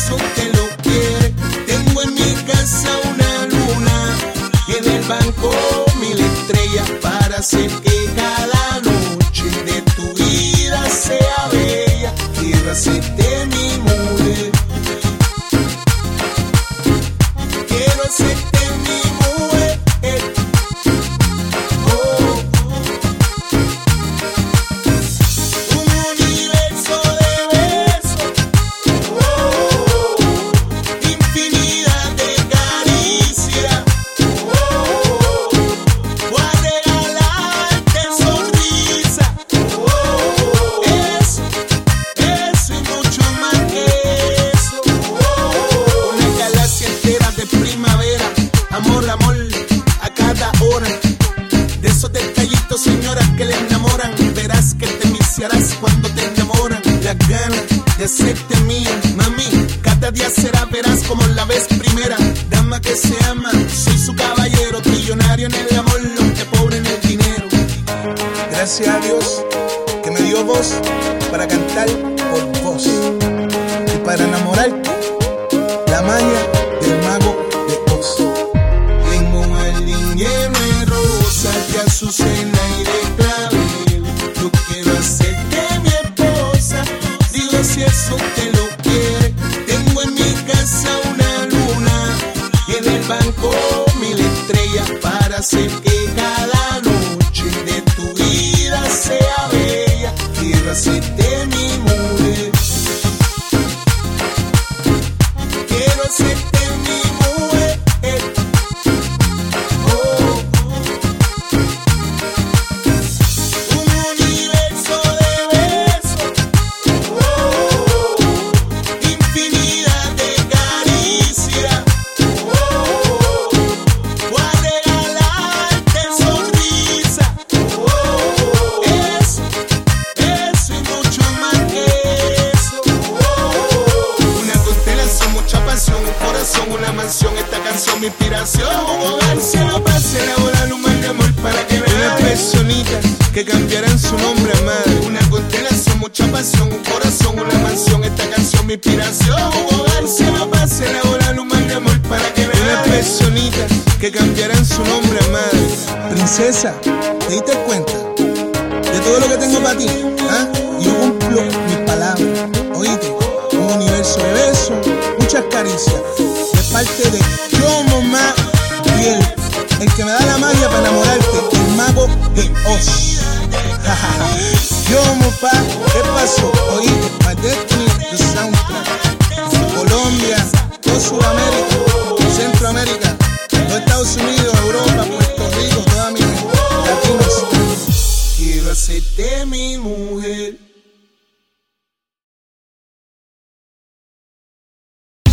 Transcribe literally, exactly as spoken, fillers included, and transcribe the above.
eso usted lo quiere. Tengo en mi casa una luna y en el banco mil estrellas para hacer que cada noche de tu vida sea bella. Quiero hacerte mi mujer. Quiero hacerte mi mujer. Oh. Un universo de besos. Oh. Infinidad de caricias. Oh. Voy a regalarte sonrisa. Oh. Eso, eso y mucho más que eso. Oh. Una galaxia entera de primavera. Amor, amor, a cada hora. De esos detallitos, señoras, que le enamoran. Verás que te viciarás cuando te enamoran. Las ganas de hacerte mía, mami. Cada día será, verás como la vez primera. Dama que se ama, soy su caballero. Trillonario en el amor, hombre pobre en el dinero. Gracias a Dios que me dio voz para cantar por vos y para enamorarte. La magia del mago de Oz. Tengo un jardín lleno de rosas, de azucena y de clavel. Yo quiero hacerte mi esposa. Digo si eso usted lo quiere. Tengo en mi casa una luna y en el banco mil estrellas para hacer que cada noche de tu vida sea bella. Quiero hacerte mi mujer. Quiero hacerte mi mujer. Oh. Un universo de besos. Oh. Infinidad de caricias. Oh. Voy a regalarte sonrisa. Oh. Eso, eso y mucho más que eso. Oh. Una constelación, mucha pasión, un corazón, una mansión. Esta canción, mi inspiración. Un hogar, cielo, paz, elaborar un mar de amor para que vean unas personitas que cambiarán su nombre a madre. Una constelación, mucha pasión, un corazón, una mansión. Esta canción, mi inspiración. Un hogar, cielo, paz, elaborar un mar de amor para que vean unas personitas que cambiarán su nombre a madre. Princesa, ¿te diste cuenta de todo lo que tengo para ti? ¿Ah? Yo cumplo mis palabras. Oíste, un universo de besos, muchas caricias, de parte de Yomo Ma Fiel, el que me da la magia para enamorarte, el mago de Oz. Yomo Pa, ¿qué pasó? Oíste, My Destiny, the soundtrack. Colombia, todo Sudamérica, Centroamérica, los Estados Unidos, Europa, Puerto Rico, toda mi gente, latinos. Quiero hacerte mi mujer.